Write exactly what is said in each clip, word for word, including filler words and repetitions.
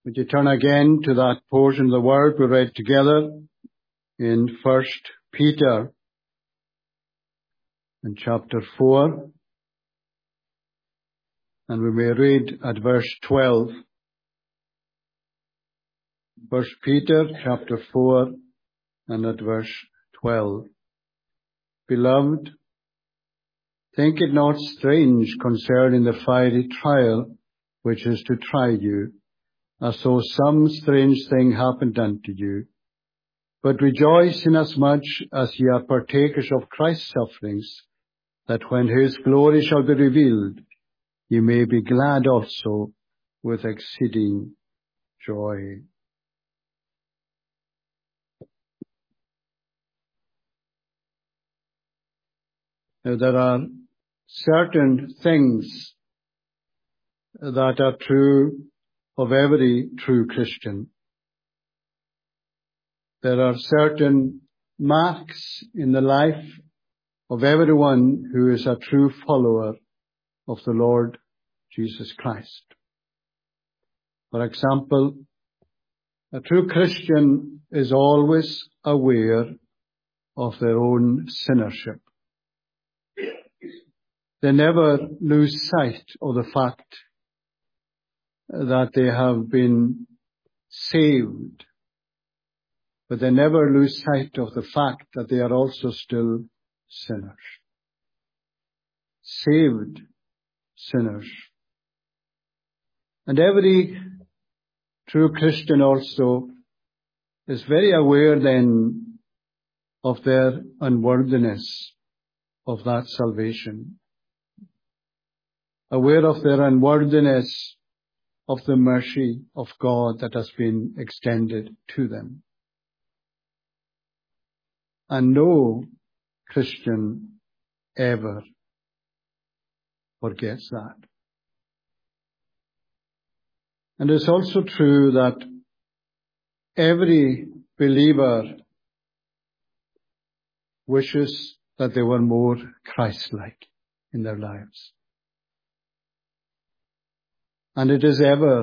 Would you turn again to that portion of the Word we read together in First Peter in chapter four, and we may read at verse twelve. First Peter chapter four and at verse twelve. Beloved, think it not strange concerning the fiery trial which is to try you, as though some strange thing happened unto you. But rejoice inasmuch as ye are partakers of Christ's sufferings, that when his glory shall be revealed, ye may be glad also with exceeding joy. Now, there are certain things that are true of every true Christian. There are certain marks in the life of everyone who is a true follower of the Lord Jesus Christ. For example, a true Christian is always aware of their own sinnership. They never lose sight of the fact that they have been saved, but they never lose sight of the fact that they are also still sinners. Saved sinners. And every true Christian also is very aware then of their unworthiness of that salvation. Aware of their unworthiness of the mercy of God that has been extended to them. And no Christian ever forgets that. And it's also true that every believer wishes that they were more Christ-like in their lives. And it is ever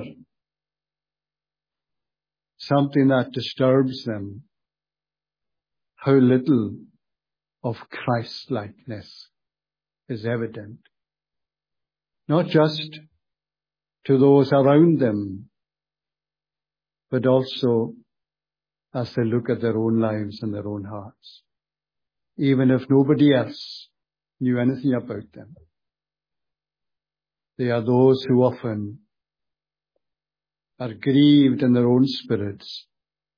something that disturbs them, how little of Christ-likeness is evident. Not just to those around them, but also as they look at their own lives and their own hearts. Even if nobody else knew anything about them. They are those who often are grieved in their own spirits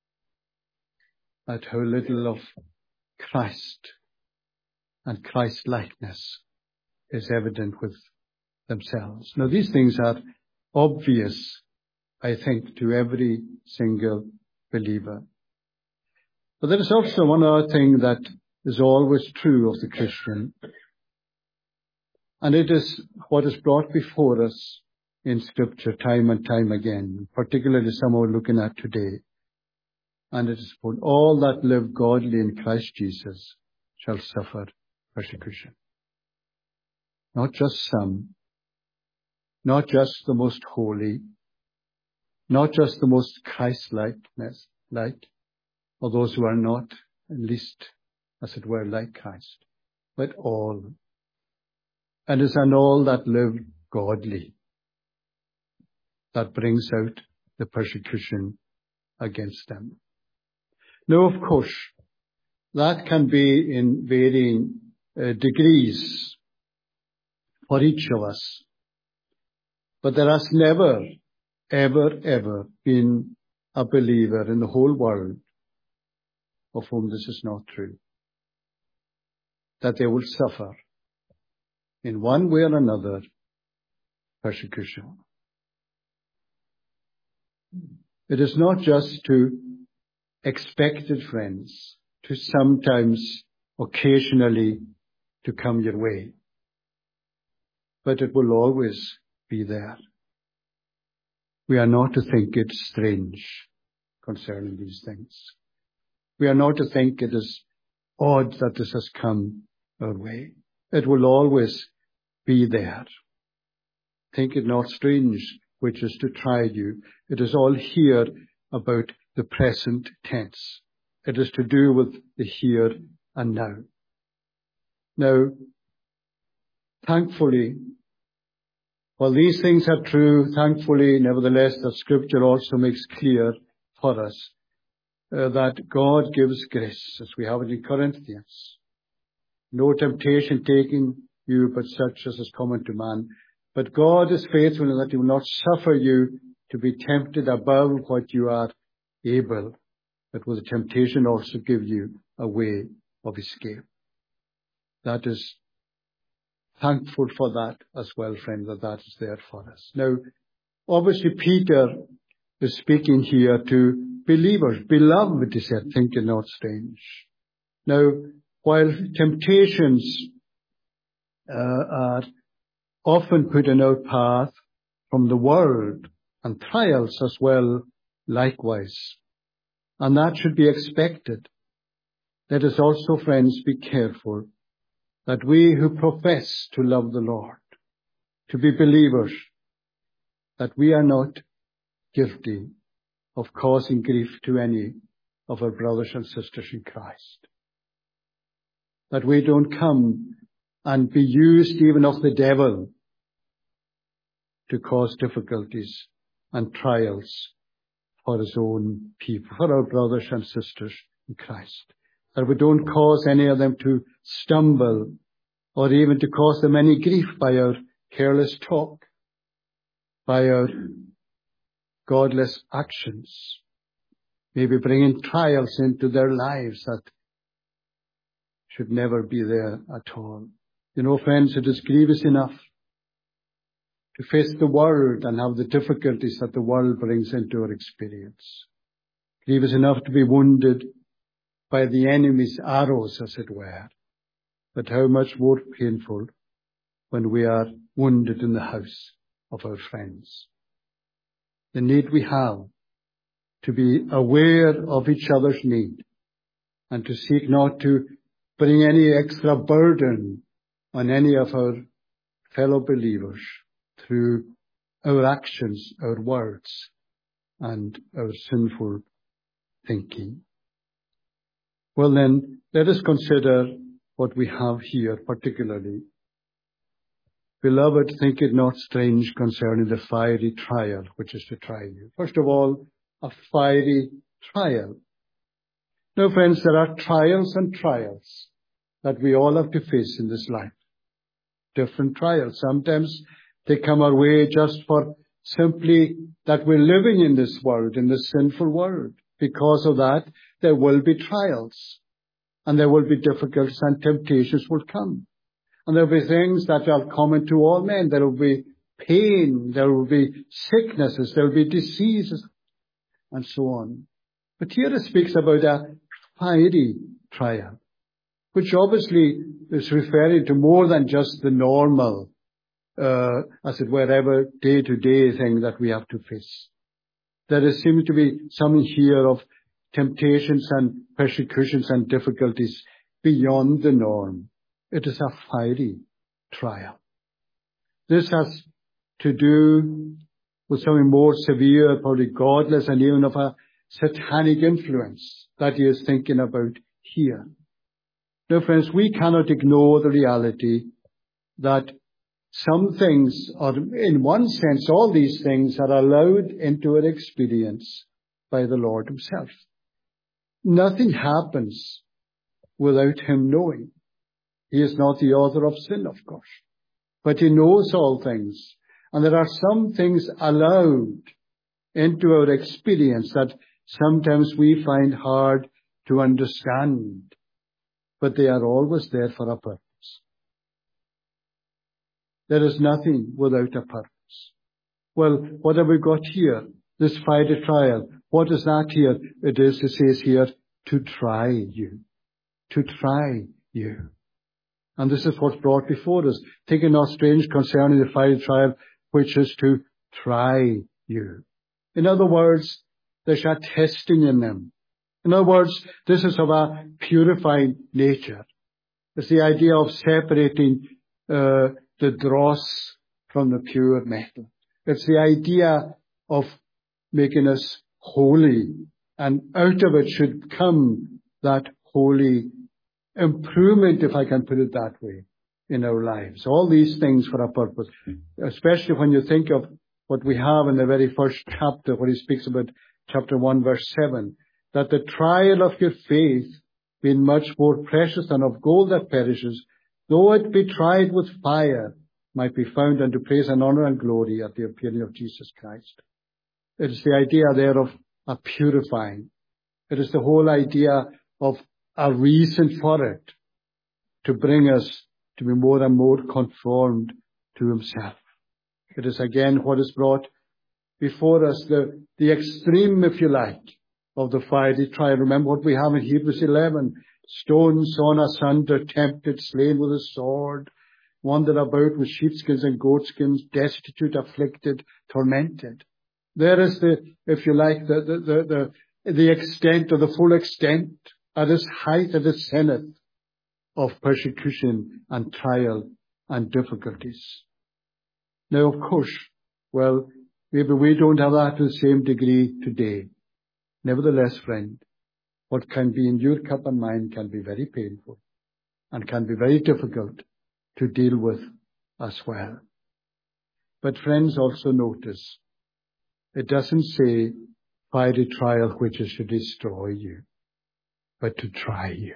at how little of Christ and Christ-likeness is evident with themselves. Now, these things are obvious, I think, to every single believer. But there is also one other thing that is always true of the Christian, and it is what is brought before us in Scripture time and time again, particularly some we're looking at today. And it is for all that live godly in Christ Jesus shall suffer persecution. Not just some, not just the most holy, not just the most Christ-likeness, like, or those who are not, at least, as it were, like Christ, but all. And it's an all that live godly that brings out the persecution against them. Now, of course, that can be in varying uh, degrees for each of us. But there has never, ever, ever been a believer in the whole world of whom this is not true. That they will suffer in one way or another persecution. It is not just to expected friends, to sometimes, occasionally, to come your way. But it will always be there. We are not to think it strange concerning these things. We are not to think it is odd that this has come our way. It will always be there. Think it not strange which is to try you. It is all here about the present tense. It is to do with the here and now. Now, thankfully, while these things are true, thankfully, nevertheless, the Scripture also makes clear for us uh, that God gives grace, as we have it in Corinthians. No temptation taking you but such as is common to man. But God is faithful in that He will not suffer you to be tempted above what you are able, but with the temptation also give you a way of escape. That is thankful for that as well, friend, that that is there for us. Now, obviously, Peter is speaking here to believers. Beloved, he said, think it not strange. Now, while temptations uh, are often put in our path from the world, and trials as well, likewise, and that should be expected, let us also, friends, be careful that we who profess to love the Lord, to be believers, that we are not guilty of causing grief to any of our brothers and sisters in Christ. That we don't come and be used even of the devil to cause difficulties and trials for his own people, for our brothers and sisters in Christ. That we don't cause any of them to stumble or even to cause them any grief by our careless talk, by our godless actions, maybe bringing trials into their lives that should never be there at all. You know, friends, it is grievous enough to face the world and have the difficulties that the world brings into our experience. Grievous enough to be wounded by the enemy's arrows, as it were. But how much more painful when we are wounded in the house of our friends. The need we have to be aware of each other's need and to seek not to bring any extra burden on any of our fellow believers through our actions, our words, and our sinful thinking. Well then, let us consider what we have here particularly. Beloved, think it not strange concerning the fiery trial which is to try you. First of all, a fiery trial. Now, friends, there are trials and trials that we all have to face in this life. Different trials. Sometimes they come our way just for simply that we're living in this world, in this sinful world. Because of that, there will be trials. And there will be difficulties and temptations will come. And there will be things that are common to all men. There will be pain. There will be sicknesses. There will be diseases. And so on. But here it speaks about a fiery trial, which obviously is referring to more than just the normal, uh, as it were, ever day-to-day thing that we have to face. There is seems to be something here of temptations and persecutions and difficulties beyond the norm. It is a fiery trial. This has to do with something more severe, probably godless, and even of a satanic influence that he is thinking about here. Now, friends, we cannot ignore the reality that some things, or in one sense, all these things are allowed into our experience by the Lord himself. Nothing happens without him knowing. He is not the author of sin, of course, but he knows all things. And there are some things allowed into our experience that sometimes we find hard to understand, but they are always there for a purpose. There is nothing without a purpose. Well, what have we got here? This fiery trial. What is that here? It is, it says here, to try you. To try you. And this is what's brought before us. Think it not strange concerning the fiery trial, which is to try you. In other words, there's a testing in them. In other words, this is of a purifying nature. It's the idea of separating uh, the dross from the pure metal. It's the idea of making us holy, and out of it should come that holy improvement, if I can put it that way, in our lives. All these things for a purpose, especially when you think of what we have in the very first chapter, where he speaks about chapter one, verse seven, that the trial of your faith, being much more precious than of gold that perishes, though it be tried with fire, might be found unto praise and honor and glory at the appearing of Jesus Christ. It is the idea there of a purifying. It is the whole idea of a reason for it, to bring us to be more and more conformed to himself. It is again what is brought before us, the, the extreme, if you like, of the fiery trial. Remember what we have in Hebrews eleven. Stoned, sawn asunder, tempted, slain with a sword, wandered about with sheepskins and goatskins, destitute, afflicted, tormented. There is the, if you like, the, the, the, the, the extent or the full extent at its height, at its zenith of persecution and trial and difficulties. Now, of course, well, maybe we don't have that to the same degree today. Nevertheless, friend, what can be in your cup and mine can be very painful and can be very difficult to deal with as well. But friends, also notice, it doesn't say fiery trial which is to destroy you, but to try you.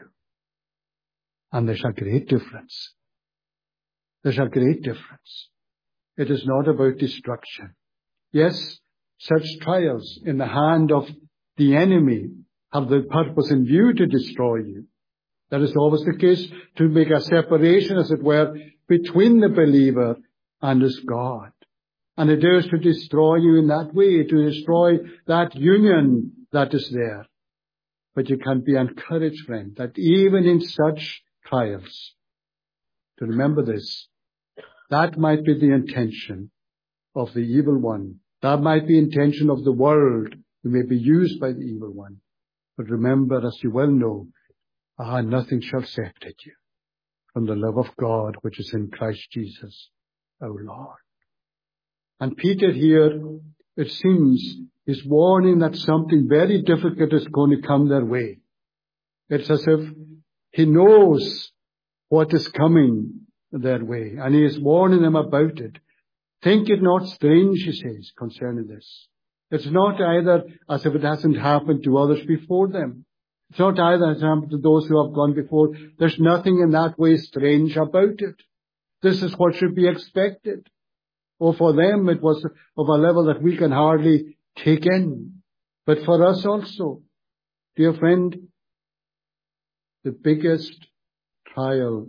And there's a great difference. There's a great difference. It is not about destruction. Yes, such trials in the hand of the enemy have the purpose in view to destroy you. That is always the case, to make a separation, as it were, between the believer and his God. And it is to destroy you in that way, to destroy that union that is there. But you can be encouraged, friend, that even in such trials, to remember this, that might be the intention of the evil one. That might be the intention of the world, who may be used by the evil one. But remember, as you well know, ah, nothing shall separate you from the love of God which is in Christ Jesus, our Lord. And Peter here, it seems, is warning that something very difficult is going to come their way. It's as if he knows what is coming their way, and he is warning them about it. Think it not strange, he says, concerning this. It's not either as if it hasn't happened to others before them. It's not either as it happened to those who have gone before. There's nothing in that way strange about it. This is what should be expected. Or for them, it was of a level that we can hardly take in. But for us also, dear friend, the biggest trial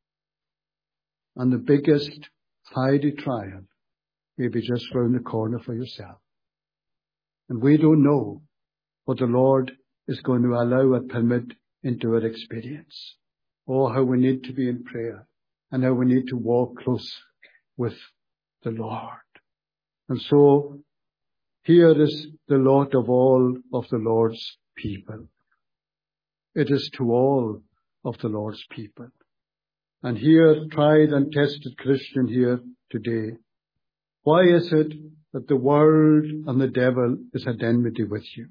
and the biggest fiery trial may be just round the corner for yourself. And we don't know what the Lord is going to allow and permit into our experience. Oh, how we need to be in prayer, and how we need to walk close with the Lord. And so here is the lot of all of the Lord's people. It is to all of the Lord's people. And here, tried and tested Christian here today, why is it that the world and the devil is at enmity with you?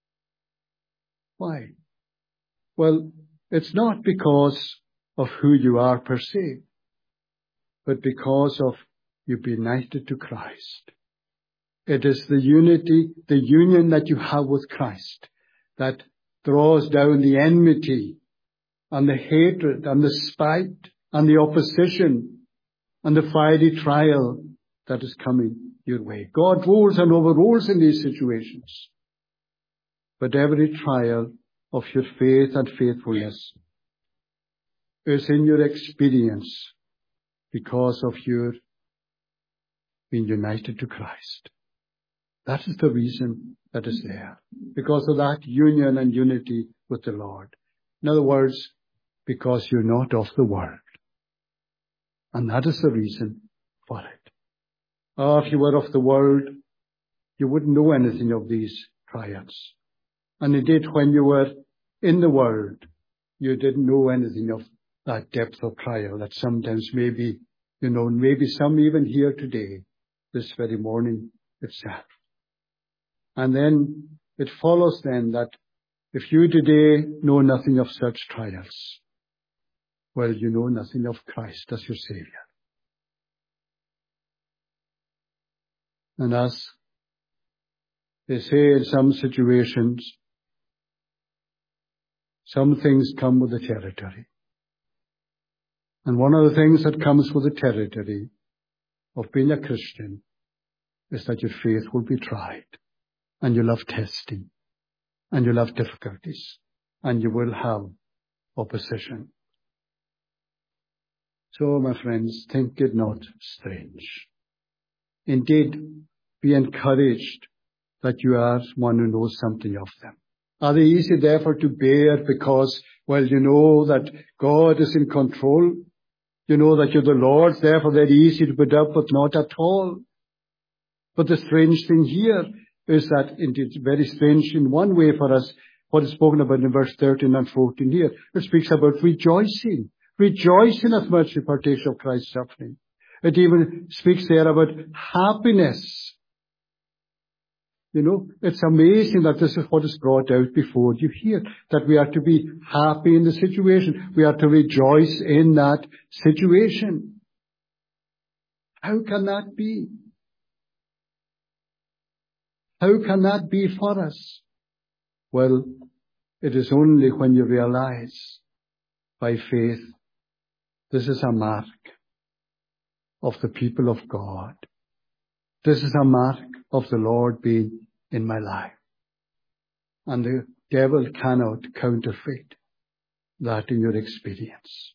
Why? Well, it's not because of who you are per se, but because of you've been united to Christ. It is the unity, the union that you have with Christ that draws down the enmity and the hatred and the spite and the opposition and the fiery trial that is coming your way. God rules and overrules in these situations. But every trial of your faith and faithfulness is in your experience because of your being united to Christ. That is the reason that is there. Because of that union and unity with the Lord. In other words, because you're not of the world. And that is the reason for it. Oh, if you were of the world, you wouldn't know anything of these trials. And indeed, when you were in the world, you didn't know anything of that depth of trial that sometimes maybe, you know, maybe some even here today this very morning itself. And then it follows then that if you today know nothing of such trials, well, you know nothing of Christ as your Savior. And as they say in some situations, some things come with the territory. And one of the things that comes with the territory of being a Christian is that your faith will be tried, and you'll have testing, and you'll have difficulties, and you will have opposition. So, my friends, think it not strange. Indeed, be encouraged that you are one who knows something of them. Are they easy, therefore, to bear because, well, you know that God is in control? You know that you're the Lord's, therefore they're easy to put up with, not at all. But the strange thing here is that indeed it's very strange in one way for us, what is spoken about in verse thirteen and fourteen here. It speaks about rejoicing. Rejoice inasmuch you partake of Christ's suffering. It even speaks there about happiness. You know, it's amazing that this is what is brought out before you here, that we are to be happy in the situation. We are to rejoice in that situation. How can that be? How can that be for us? Well, it is only when you realize by faith this is a mark of the people of God. This is a mark of the Lord being in my life. And the devil cannot counterfeit that in your experience.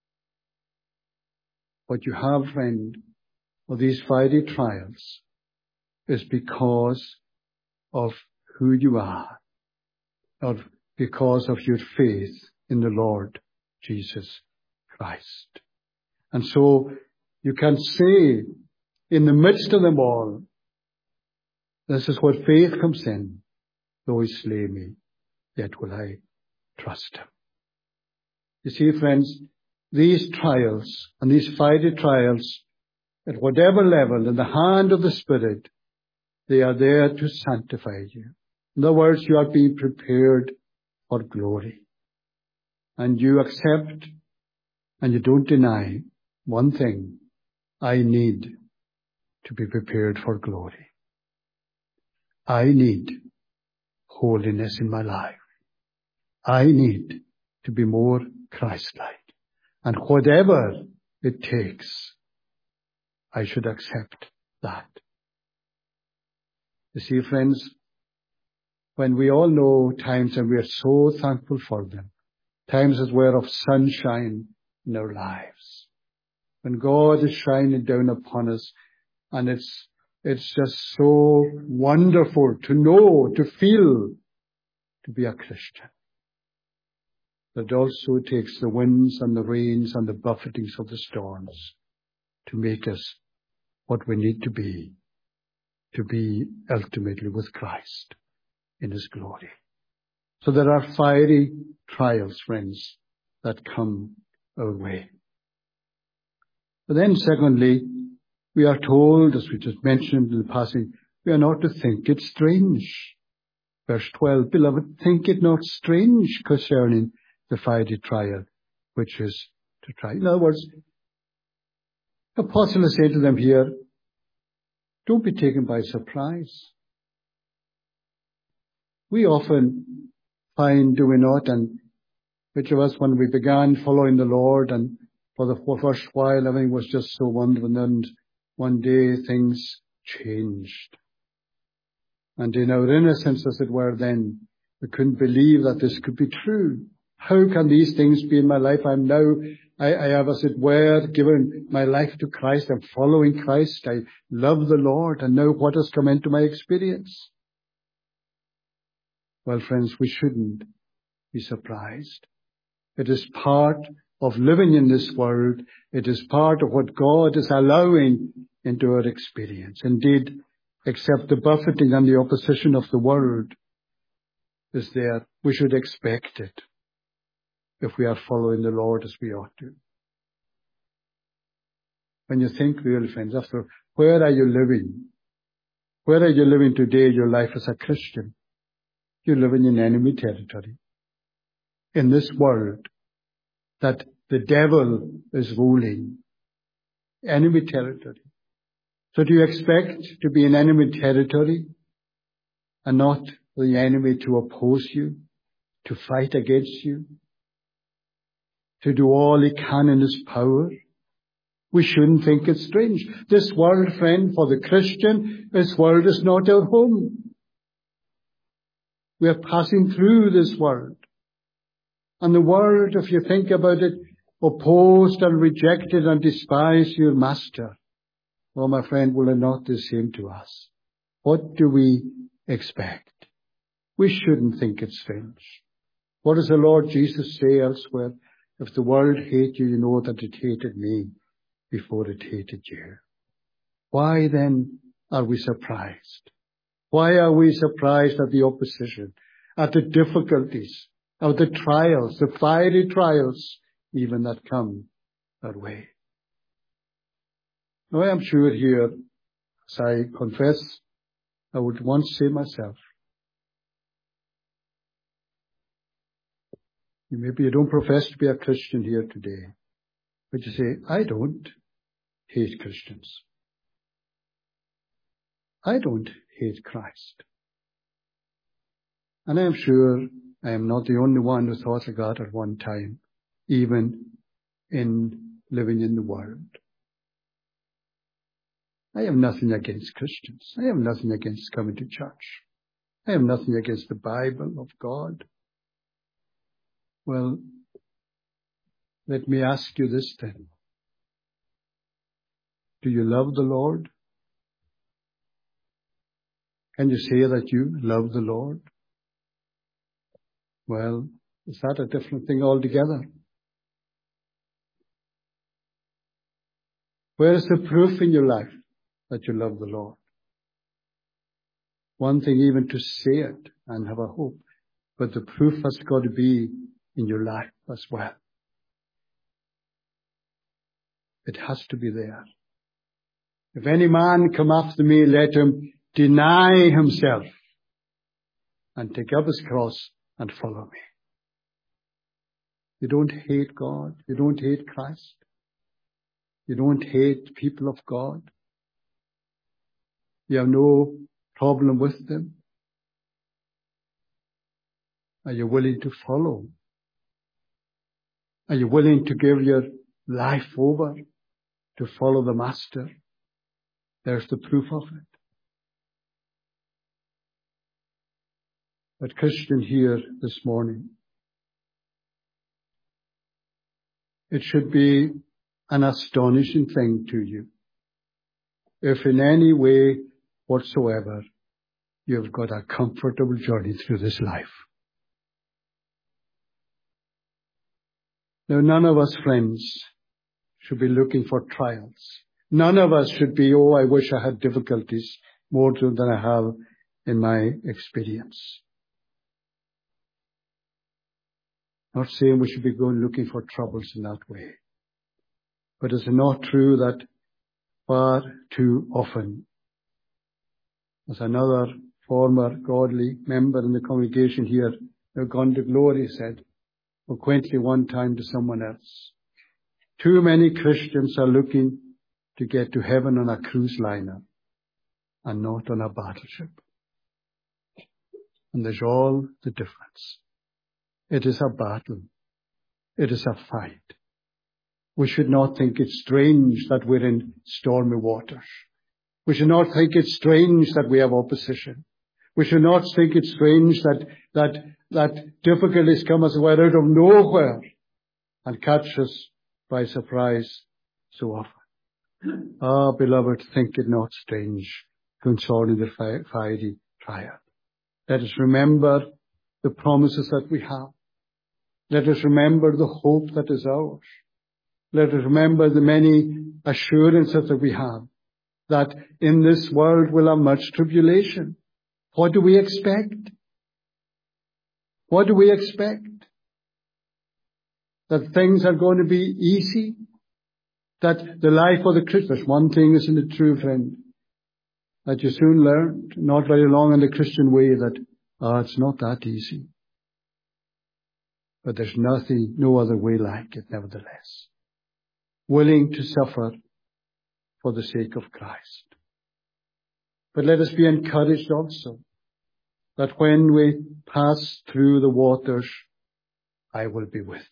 What you have, friend, of these fiery trials is because of who you are, or because of your faith in the Lord Jesus Christ. And so you can say, in the midst of them all, this is what faith comes in. Though he slay me, yet will I trust him. You see, friends, these trials and these fiery trials, at whatever level, in the hand of the Spirit, they are there to sanctify you. In other words, you are being prepared for glory. And you accept and you don't deny one thing: I need to be prepared for glory. I need holiness in my life. I need to be more Christ-like. And whatever it takes, I should accept that. You see, friends, when we all know times, and we are so thankful for them, times as were of sunshine in our lives, when God is shining down upon us, and it's it's just so wonderful to know, to feel, to be a Christian. But it also takes the winds and the rains and the buffetings of the storms to make us what we need to be, to be ultimately with Christ in his glory. So there are fiery trials, friends, that come our way. But then secondly, we are told, as we just mentioned in the passage, we are not to think it strange. Verse twelve, beloved, think it not strange concerning the fiery trial, which is to try. In other words, the apostle is saying to them here, don't be taken by surprise. We often find, do we not, and which of us, when we began following the Lord, and for the first while everything was just so wonderful, and then one day things changed. And in our innocence, as it were, then, we couldn't believe that this could be true. How can these things be in my life? I'm now, I, I have, as it were, given my life to Christ. I'm following Christ. I love the Lord. And now what has come into my experience? Well, friends, we shouldn't be surprised. It is part of living in this world. It is part of what God is allowing into our experience. Indeed, except the buffeting and the opposition of the world is there, we should expect it if we are following the Lord as we ought to. When you think, really, friends, after Where are you living? Where are you living today, your life as a Christian? You're living in enemy territory. In this world that the devil is ruling. Enemy territory. So do you expect to be in enemy territory and not the enemy to oppose you, to fight against you, to do all he can in his power? We shouldn't think it's strange. This world, friend, for the Christian, this world is not our home. We are passing through this world. And the world, if you think about it, opposed and rejected and despised your master. Well, my friend, will it not the same to us? What do we expect? We shouldn't think it's strange. What does the Lord Jesus say elsewhere? If the world hate you, you know that it hated me before it hated you. Why then are we surprised? Why are we surprised at the opposition, at the difficulties, at the trials, the fiery trials, even that come our way? Now, I am sure here, as I confess, I would once say myself, maybe you don't profess to be a Christian here today, but you say, I don't hate Christians. I don't hate Christ. And I am sure I am not the only one who thought of God at one time, even in living in the world. I have nothing against Christians. I have nothing against coming to church. I have nothing against the Bible of God. Well, let me ask you this then. Do you love the Lord? Can you say that you love the Lord? Well, is that a different thing altogether? Where is the proof in your life that you love the Lord? One thing even to say it and have a hope, but the proof has got to be in your life as well. It has to be there. If any man come after me, let him deny himself and take up his cross and follow me. You don't hate God. You don't hate Christ. You don't hate people of God. You have no problem with them. Are you willing to follow? Are you willing to give your life over to follow the Master? There's the proof of it. But Christian here this morning, it should be an astonishing thing to you if in any way whatsoever you've got a comfortable journey through this life. Now, none of us, friends, should be looking for trials. None of us should be, oh, I wish I had difficulties more than I have in my experience. Not saying we should be going looking for troubles in that way. But is it not true that far too often, as another former godly member in the congregation here, who gone to glory, said quaintly one time to someone else, too many Christians are looking to get to heaven on a cruise liner and not on a battleship. And there's all the difference. It is a battle. It is a fight. We should not think it's strange that we're in stormy waters. We should not think it's strange that we have opposition. We should not think it's strange that, that, that difficulties come as well out of nowhere and catch us by surprise so often. Ah, beloved, think it not strange concerning the fi- fiery trial. Let us remember the promises that we have. Let us remember the hope that is ours. Let us remember the many assurances that we have, that in this world we'll have much tribulation. What do we expect? What do we expect? That things are going to be easy? That the life of the Christian, one thing, isn't it true, friend, that you soon learned, not very long in the Christian way, that, ah, oh, it's not that easy. But there's nothing, no other way like it, nevertheless. Willing to suffer for the sake of Christ. But let us be encouraged also that when we pass through the waters, I will be with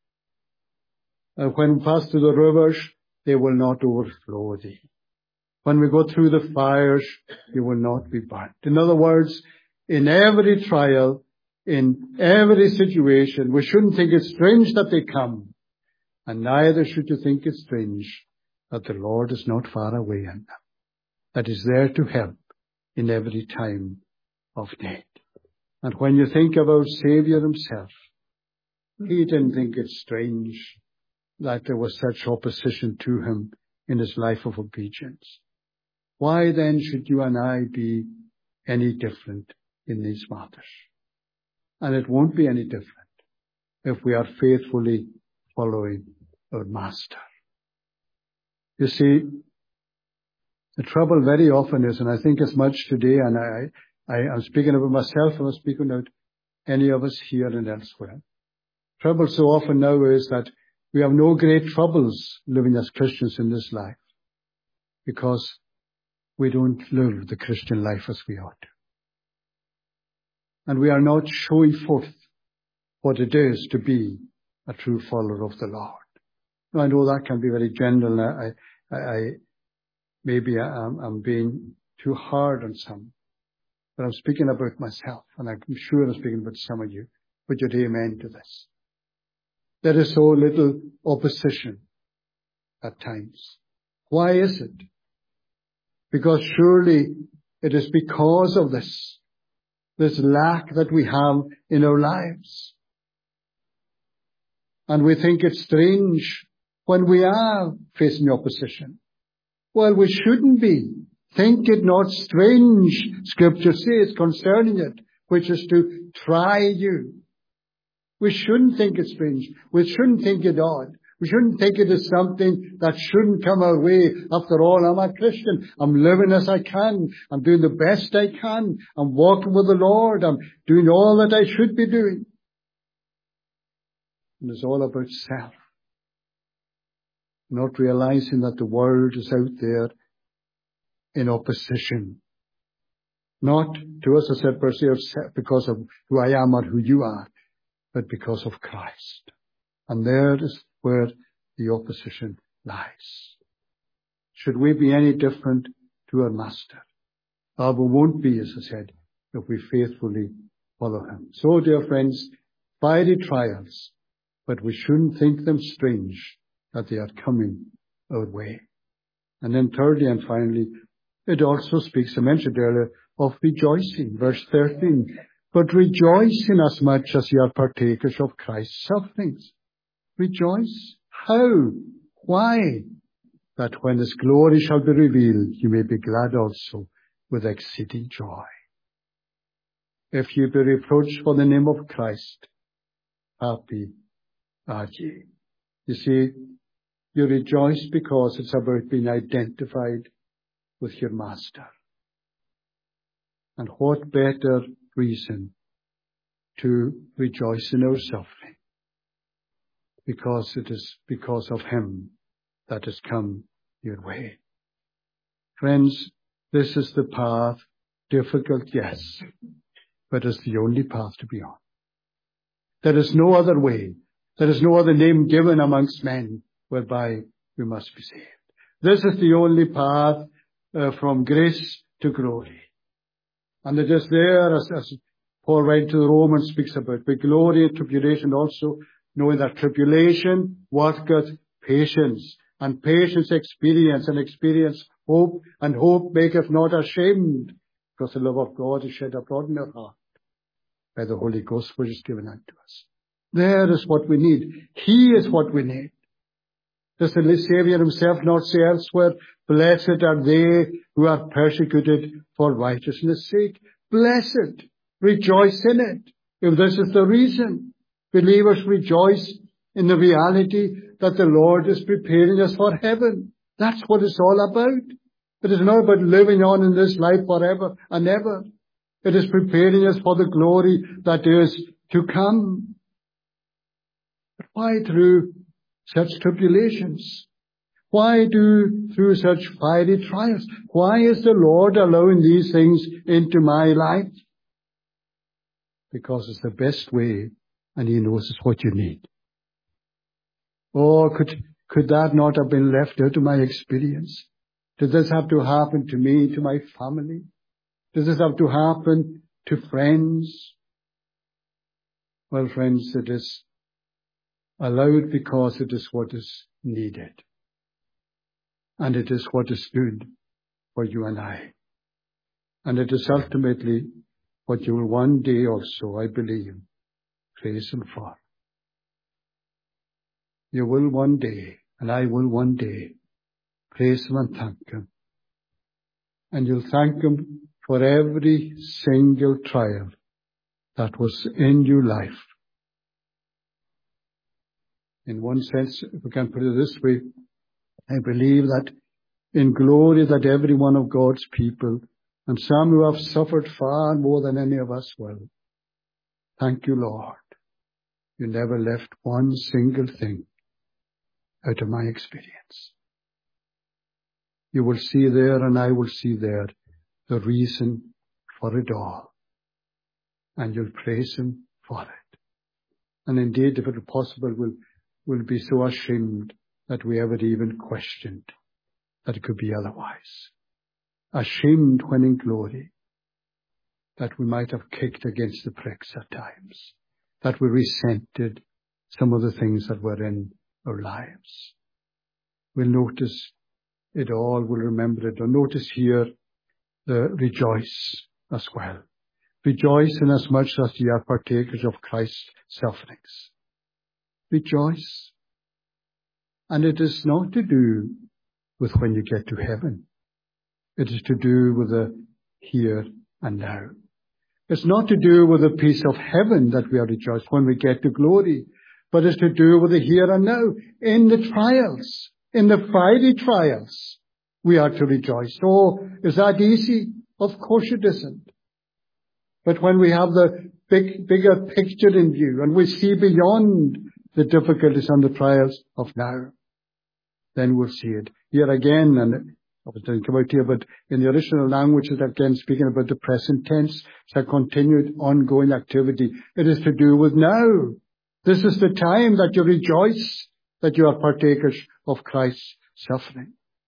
thee. And when we pass through the rivers, they will not overflow thee. When we go through the fires, you will not be burnt. In other words, in every trial, in every situation, we shouldn't think it strange that they come. And neither should you think it strange that the Lord is not far away in them. That is there to help in every time of need. And when you think about Saviour himself, he didn't think it strange that there was such opposition to him in his life of obedience. Why then should you and I be any different in these matters? And it won't be any different if we are faithfully following our Master. You see, the trouble very often is, and I think as much today, and I, I, I'm speaking about myself, I'm speaking about any of us here and elsewhere. Trouble so often now is that we have no great troubles living as Christians in this life because we don't live the Christian life as we ought to. And we are not showing forth what it is to be a true follower of the Lord. Now, I know that can be very general. I, I, I maybe I'm, I'm being too hard on some, but I'm speaking about myself, and I'm sure I'm speaking about some of you. Put your amen to this. There is so little opposition at times. Why is it? Because surely it is because of this, this lack that we have in our lives. And we think it's strange when we are facing opposition. Well, we shouldn't be. Think it not strange, Scripture says, concerning it, which is to try you. We shouldn't think it strange. We shouldn't think it odd. We shouldn't think it as something that shouldn't come our way. After all, I'm a Christian. I'm living as I can. I'm doing the best I can. I'm walking with the Lord. I'm doing all that I should be doing. And it's all about self. Not realizing that the world is out there in opposition. Not to us, as I said, per se, because of who I am or who you are, but because of Christ. And there is where the opposition lies. Should we be any different to our Master? Ah, we won't be, as I said, if we faithfully follow him. So, dear friends, fiery trials, but we shouldn't think them strange that they are coming our way. And then thirdly and finally, it also speaks, I mentioned earlier, of rejoicing. Verse thirteen. But rejoice inasmuch as ye are partakers of Christ's sufferings. Rejoice. How? Why? That when his glory shall be revealed, you may be glad also with exceeding joy. If ye be reproached for the name of Christ, happy are ye. You see, you rejoice because it's about being identified with your Master. And what better reason to rejoice in our suffering? Because it is because of him that has come your way. Friends, this is the path, difficult, yes, but it's the only path to be on. There is no other way. There is no other name given amongst men whereby we must be saved. This is the only path uh, from grace to glory. And it is there, as, as Paul writing to the Romans speaks about, with glory and tribulation also, knowing that tribulation worketh patience, and patience experience, and experience hope, and hope maketh not ashamed, because the love of God is shed abroad in our heart by the Holy Ghost which is given unto us. There is what we need. He is what we need. Does the Saviour himself not say elsewhere, blessed are they who are persecuted for righteousness' sake? Blessed. Rejoice in it. If this is the reason, believers rejoice in the reality that the Lord is preparing us for heaven. That's what it's all about. It is not about living on in this life forever and ever. It is preparing us for the glory that is to come. But why through such tribulations? Why do through such fiery trials? Why is the Lord allowing these things into my life? Because it's the best way, and He knows it's what you need. Oh, could, could that not have been left out of my experience? Did this have to happen to me, to my family? Does this have to happen to friends? Well, friends, it is allowed because it is what is needed. And it is what is good for you and I. And it is ultimately what you will one day also, I believe, praise Him for. You will one day, and I will one day, praise Him and thank Him. And you'll thank Him for every single trial that was in your life. In one sense, if we can put it this way, I believe that in glory that every one of God's people, and some who have suffered far more than any of us will, thank you, Lord. You never left one single thing out of my experience. You will see there, and I will see there, the reason for it all. And you'll praise Him for it. And indeed, if it is possible, we'll, we'll be so ashamed that we ever even questioned that it could be otherwise. Ashamed when in glory that we might have kicked against the pricks at times, that we resented some of the things that were in our lives. We'll notice it all, we'll remember it. Or notice here the rejoice as well. Rejoice in as much as ye are partakers of Christ's sufferings. Rejoice. And it is not to do with when you get to heaven. It is to do with the here and now. It's not to do with the peace of heaven that we are rejoiced when we get to glory, but it's to do with the here and now. In the trials, in the fiery trials, we are to rejoice. Oh, is that easy? Of course it isn't. But when we have the big, bigger picture in view and we see beyond the difficulties and the trials of now, then we'll see it. Here again, and I was going to come out here, but in the original language, it's again speaking about the present tense. It's a continued, ongoing activity. It is to do with now. This is the time that you rejoice that you are partakers of Christ's suffering.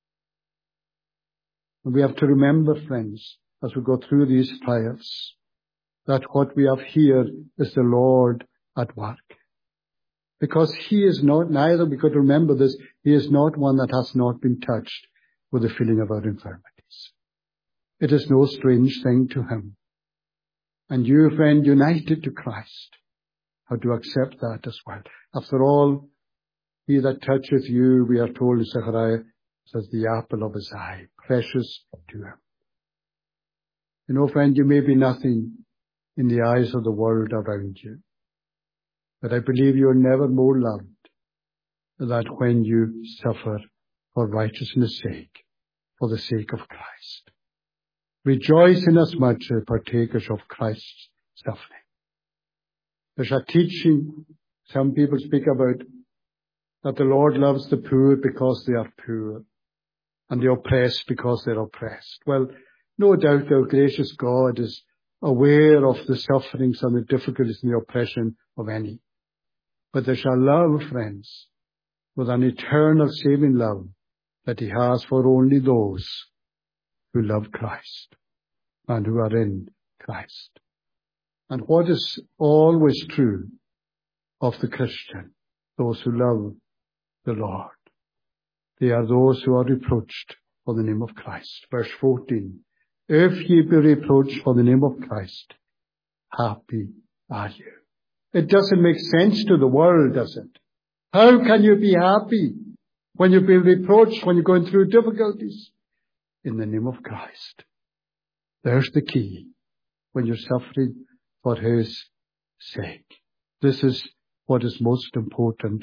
And we have to remember, friends, as we go through these trials, that what we have here is the Lord at work. Because He is not, neither, we could remember this, He is not one that has not been touched with the feeling of our infirmities. It is no strange thing to Him. And you, friend, united to Christ, have to accept that as well. After all, He that toucheth you, we are told in Zechariah, says the apple of His eye, precious to Him. You know, friend, you may be nothing in the eyes of the world around you. But I believe you are never more loved than when you suffer for righteousness' sake, for the sake of Christ. Rejoice inasmuch as partakers of Christ's suffering. There's a teaching, some people speak about, that the Lord loves the poor because they are poor, and the oppressed because they're oppressed. Well, no doubt our gracious God is aware of the sufferings and the difficulties and the oppression of any. But there's a love, friends, with an eternal saving love that He has for only those who love Christ and who are in Christ. And what is always true of the Christian, those who love the Lord, they are those who are reproached for the name of Christ. Verse fourteen, if ye be reproached for the name of Christ, happy are you. It doesn't make sense to the world, does it? How can you be happy when you've been reproached, when you're going through difficulties? In the name of Christ. There's the key. When you're suffering for His sake. This is what is most important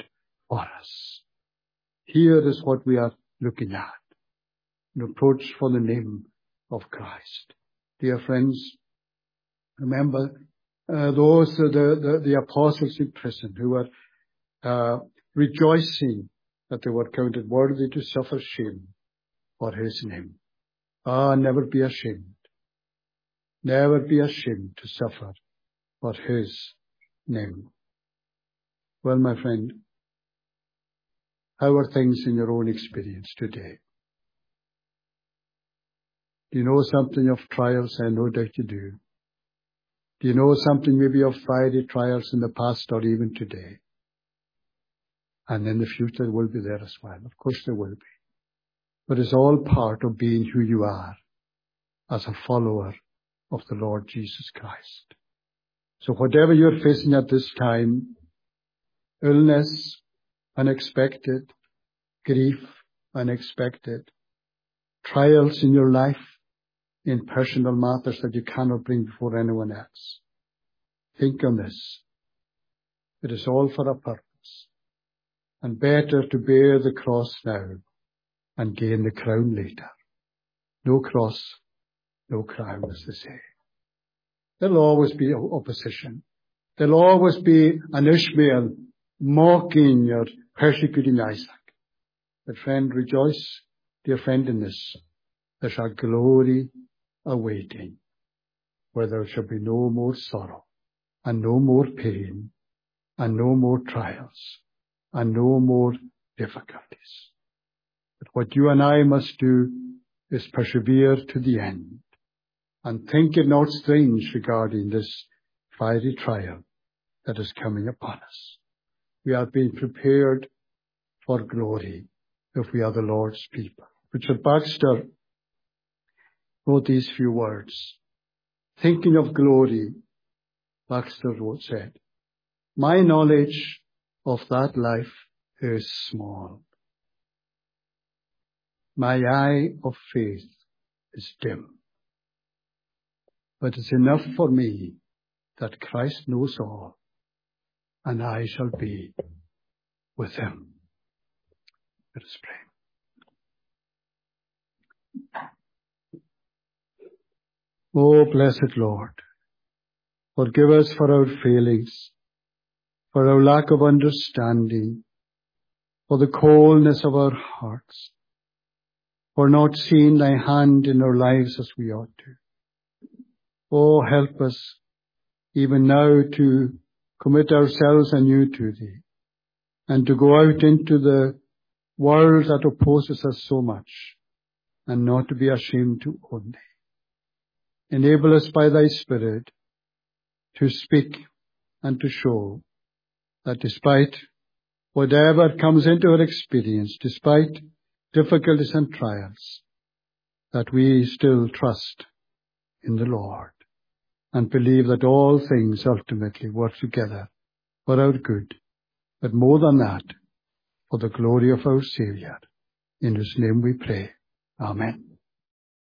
for us. Here is what we are looking at. An approach for the name of Christ. Dear friends, remember uh, those, uh, the, the, the apostles in prison who were uh, rejoicing that they were counted worthy to suffer shame for his name. Ah, never be ashamed. Never be ashamed to suffer for his name. Well, my friend, how are things in your own experience today? Do you know something of trials? I no doubt you do. Do you know something maybe of fiery trials in the past or even today? And in the future will be there as well. Of course there will be. But it's all part of being who you are as a follower of the Lord Jesus Christ. So whatever you're facing at this time, illness, unexpected, grief, unexpected, trials in your life, in personal matters that you cannot bring before anyone else. Think on this. It is all for a purpose. And better to bear the cross now and gain the crown later. No cross, no crown, as they say. There'll always be opposition. There'll always be an Ishmael mocking or persecuting Isaac. But friend, rejoice, dear friend, in this. There's a glory awaiting, where there shall be no more sorrow, and no more pain, and no more trials, and no more difficulties. But what you and I must do is persevere to the end, and think it not strange regarding this fiery trial that is coming upon us. We are being prepared for glory if we are the Lord's people. Richard Baxter wrote these few words. Thinking of glory, Baxter wrote, said, my knowledge of that life is small. My eye of faith is dim. But it's enough for me that Christ knows all, and I shall be with him. Let us pray. Oh, blessed Lord, forgive us for our failings, for our lack of understanding, for the coldness of our hearts, for not seeing thy hand in our lives as we ought to. Oh, help us even now to commit ourselves anew to thee, and to go out into the world that opposes us so much, and not to be ashamed to own thee. Enable us by thy Spirit to speak and to show that despite whatever comes into our experience, despite difficulties and trials, that we still trust in the Lord and believe that all things ultimately work together for our good, but more than that, for the glory of our Saviour, in whose name we pray. Amen.